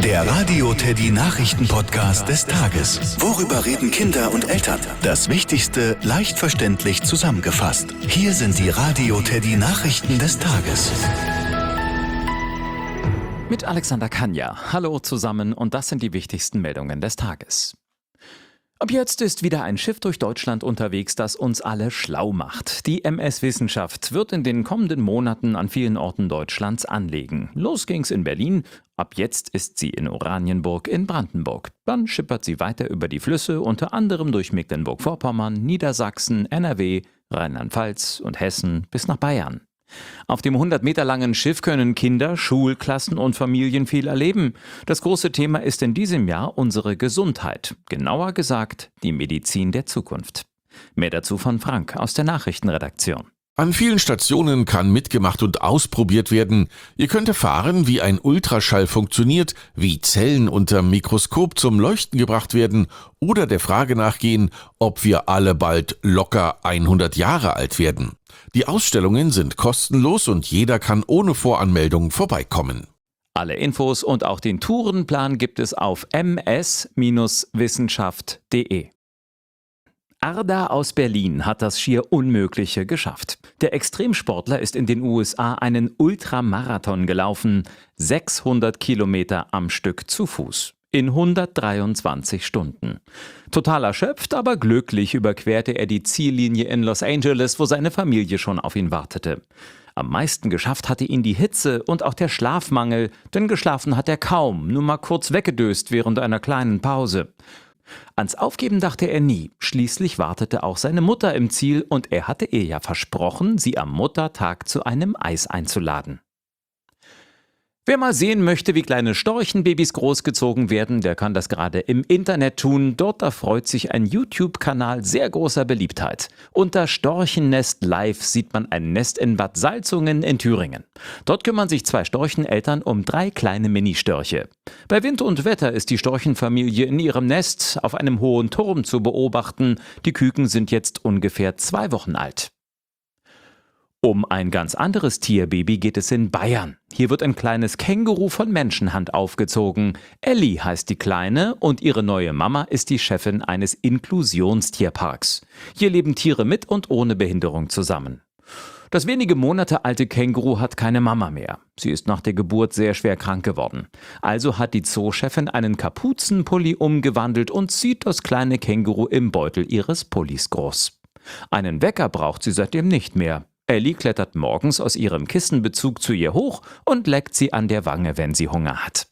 Der Radio Teddy Nachrichten-Podcast des Tages. Worüber reden Kinder und Eltern? Das Wichtigste leicht verständlich zusammengefasst. Hier sind die Radio Teddy Nachrichten des Tages. Mit Alexander Kanja. Hallo zusammen und das sind die wichtigsten Meldungen des Tages. Ab jetzt ist wieder ein Schiff durch Deutschland unterwegs, das uns alle schlau macht. Die MS Wissenschaft wird in den kommenden Monaten an vielen Orten Deutschlands anlegen. Los ging's in Berlin, ab jetzt ist sie in Oranienburg in Brandenburg. Dann schippert sie weiter über die Flüsse, unter anderem durch Mecklenburg-Vorpommern, Niedersachsen, NRW, Rheinland-Pfalz und Hessen bis nach Bayern. Auf dem 100 Meter langen Schiff können Kinder, Schulklassen und Familien viel erleben. Das große Thema ist in diesem Jahr unsere Gesundheit. Genauer gesagt, die Medizin der Zukunft. Mehr dazu von Frank aus der Nachrichtenredaktion. An vielen Stationen kann mitgemacht und ausprobiert werden. Ihr könnt erfahren, wie ein Ultraschall funktioniert, wie Zellen unterm Mikroskop zum Leuchten gebracht werden oder der Frage nachgehen, ob wir alle bald locker 100 Jahre alt werden. Die Ausstellungen sind kostenlos und jeder kann ohne Voranmeldung vorbeikommen. Alle Infos und auch den Tourenplan gibt es auf ms-wissenschaft.de. Arda aus Berlin hat das schier Unmögliche geschafft. Der Extremsportler ist in den USA einen Ultramarathon gelaufen, 600 Kilometer am Stück zu Fuß, in 123 Stunden. Total erschöpft, aber glücklich überquerte er die Ziellinie in Los Angeles, wo seine Familie schon auf ihn wartete. Am meisten geschafft hatte ihn die Hitze und auch der Schlafmangel, denn geschlafen hat er kaum, nur mal kurz weggedöst während einer kleinen Pause. Ans Aufgeben dachte er nie. Schließlich wartete auch seine Mutter im Ziel und er hatte ihr ja versprochen, sie am Muttertag zu einem Eis einzuladen. Wer mal sehen möchte, wie kleine Storchenbabys großgezogen werden, der kann das gerade im Internet tun. Dort erfreut sich ein YouTube-Kanal sehr großer Beliebtheit. Unter Storchennest Live sieht man ein Nest in Bad Salzungen in Thüringen. Dort kümmern sich 2 Storcheneltern um 3 kleine Ministörche. Bei Wind und Wetter ist die Storchenfamilie in ihrem Nest auf einem hohen Turm zu beobachten. Die Küken sind jetzt ungefähr 2 Wochen alt. Um ein ganz anderes Tierbaby geht es in Bayern. Hier wird ein kleines Känguru von Menschenhand aufgezogen. Elli heißt die Kleine und ihre neue Mama ist die Chefin eines Inklusionstierparks. Hier leben Tiere mit und ohne Behinderung zusammen. Das wenige Monate alte Känguru hat keine Mama mehr. Sie ist nach der Geburt sehr schwer krank geworden. Also hat die Zoochefin einen Kapuzenpulli umgewandelt und zieht das kleine Känguru im Beutel ihres Pullis groß. Einen Wecker braucht sie seitdem nicht mehr. Elli klettert morgens aus ihrem Kissenbezug zu ihr hoch und leckt sie an der Wange, wenn sie Hunger hat.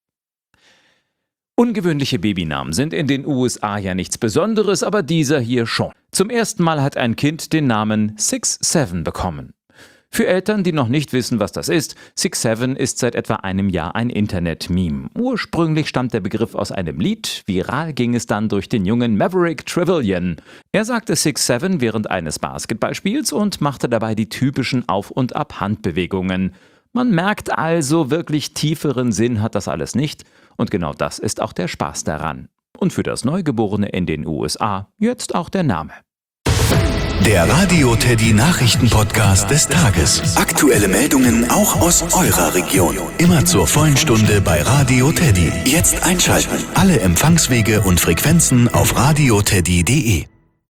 Ungewöhnliche Babynamen sind in den USA ja nichts Besonderes, aber dieser hier schon. Zum ersten Mal hat ein Kind den Namen 6-7 bekommen. Für Eltern, die noch nicht wissen, was das ist, 6-7 ist seit etwa einem Jahr ein Internet-Meme. Ursprünglich stammt der Begriff aus einem Lied, viral ging es dann durch den jungen Maverick Trevelyan. Er sagte 6-7 während eines Basketballspiels und machte dabei die typischen Auf- und Ab-Handbewegungen. Man merkt also, wirklich tieferen Sinn hat das alles nicht und genau das ist auch der Spaß daran. Und für das Neugeborene in den USA jetzt auch der Name. Der Radio Teddy Nachrichten-Podcast des Tages. Aktuelle Meldungen auch aus eurer Region. Immer zur vollen Stunde bei Radio Teddy. Jetzt einschalten. Alle Empfangswege und Frequenzen auf radioteddy.de.